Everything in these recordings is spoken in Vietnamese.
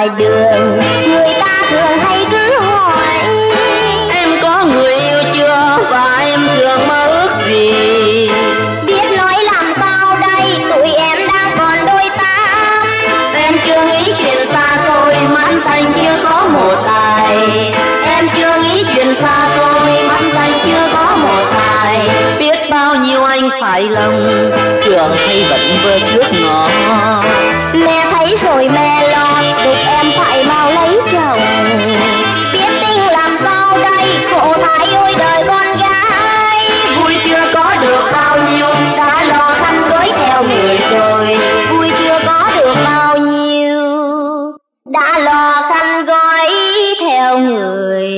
ngoài đường, người ta thường hay cứ hỏi em có người yêu chưa và em thường mơ ước gì. biết nói làm sao đây, tụi em đang còn đôi ta. Em chưa nghĩ chuyện xa xôi mà anh xanh chưa có một tài. Em chưa nghĩ chuyện xa xôi mà anh xanh chưa có một tài. Biết bao nhiêu anh phải lòng, trường hay vẫn vơ trước ngõ. Mẹ thấy rồi mẹ lo, dục em phải mau lấy chồng. Biết tin làm sao đây, khổ thay ôi đời con gái. Vui chưa có được bao nhiêu, đã lo khăn gói theo người rồi. Vui chưa có được bao nhiêu, đã lo khăn gói theo người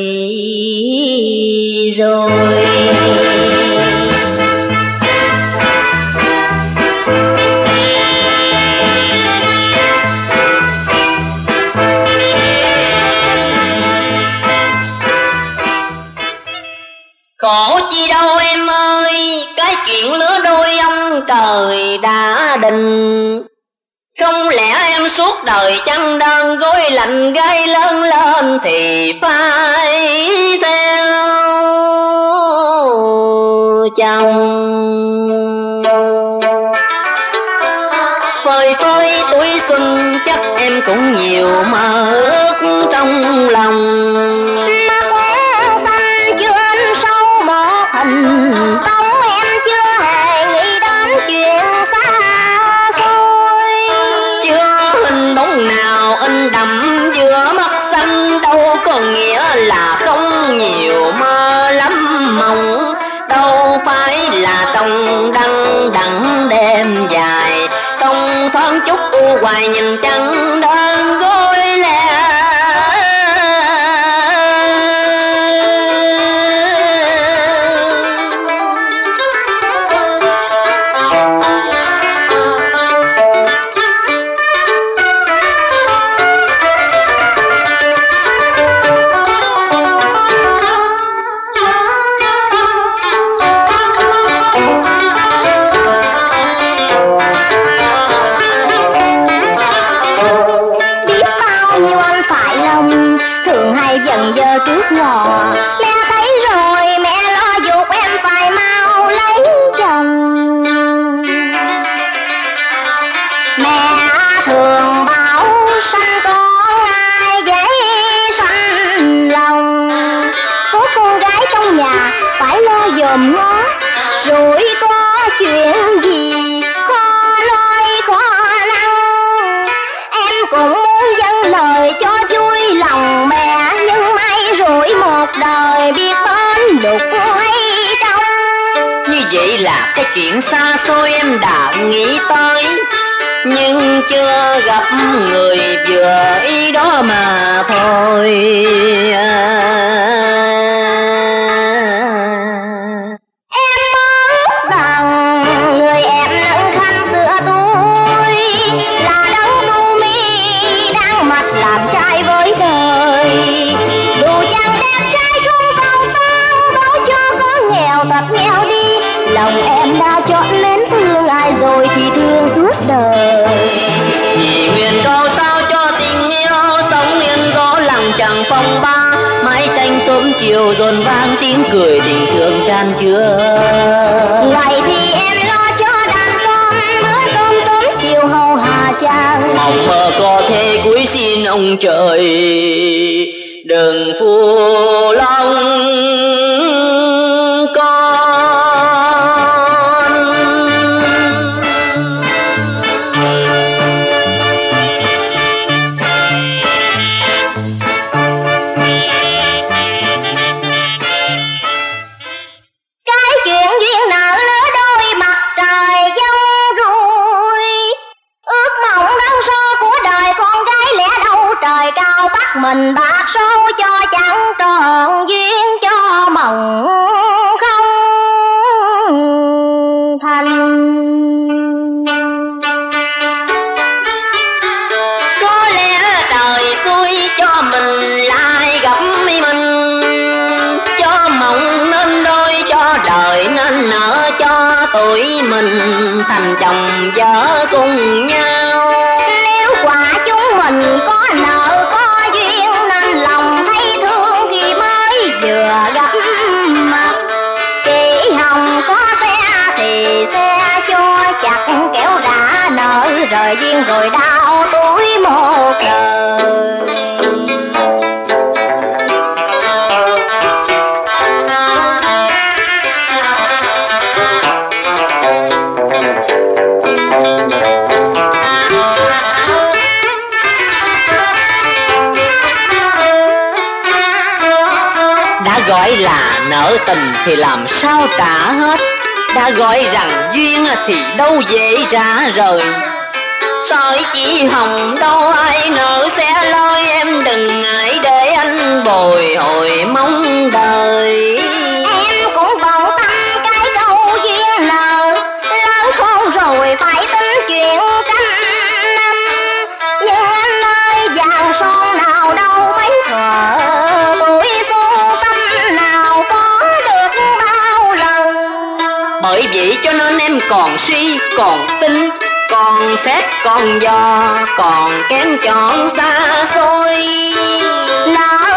rồi. Khổ chi đâu em ơi, cái chuyện lứa đôi ông trời đã định. Không lẽ em suốt đời chăn đơn gối lạnh gai lớn lên thì phải theo chồng. Phơi phới tuổi xuân chắc em cũng nhiều mơ ước trong lòng. Tông em chưa hề nghĩ đến chuyện xa xôi. Chưa hình bóng nào in đậm giữa mắt xanh, đâu có nghĩa là không nhiều mơ lắm mộng. Đâu phải là trong đăng đặng đêm dài, không thoáng chút u hoài nhìn trăng đơn gối lẻ. Dần giờ trước ngọ, mẹ thấy rồi mẹ lo dục em phải mau lấy chồng. Mẹ thường bảo sanh con ai dễ sanh lòng. Có con gái trong nhà phải lo dòm ngó, rồi có chuyện gì khó nói khó năng. Em cũng muốn dâng lời cho vui lòng mẹ, một đời biết bến đục hay trong. Như vậy là cái chuyện xa xôi em đã nghĩ tới, nhưng chưa gặp người vừa ý đó mà thôi. Em ước rằng người em nâng khăn xưa tôi là đấng tu mi đang mặt làm trai với đời. Thật nghèo đi, lòng em đã chọn mến thương ai rồi thì thương suốt đời. Chỉ nguyện câu sao cho tình yêu sống yên có lặng chẳng phong ba, mãi tranh sớm chiều dồn vang tiếng cười tình thương tràn chứa. Ngày thì em lo cho đàn con bữa cơm tóm chiều hầu hà chàng. Mong mơ có thể cúi xin ông trời đừng phụ lòng mình bạc số cho chẳng tròn duyên cho mộng không thành. Có lẽ trời xui cho mình lại gặp mình, cho mộng nên đôi cho đời nên nợ cho tụi mình thành chồng vợ cùng nhau. Nếu quả chúng mình có nợ đời duyên rồi đau tuổi một đời. Đã gọi là nợ tình thì làm sao trả hết, đã gọi rằng duyên thì đâu dễ trả rời. Sợi chỉ hồng đâu ai nợ sẽ lôi, em đừng ngại để anh bồi hồi mong đời. Em cũng bận tâm cái câu duyên nợ, lớn khôn rồi phải tính chuyện trăm năm. Nhưng anh ơi vàng son nào đâu mấy thuở, tuổi xuân tâm nào có được bao lần. Bởi vậy cho nên em còn suy, còn tính, còn xét, còn dò, còn kén chọn xa xôi. Nợ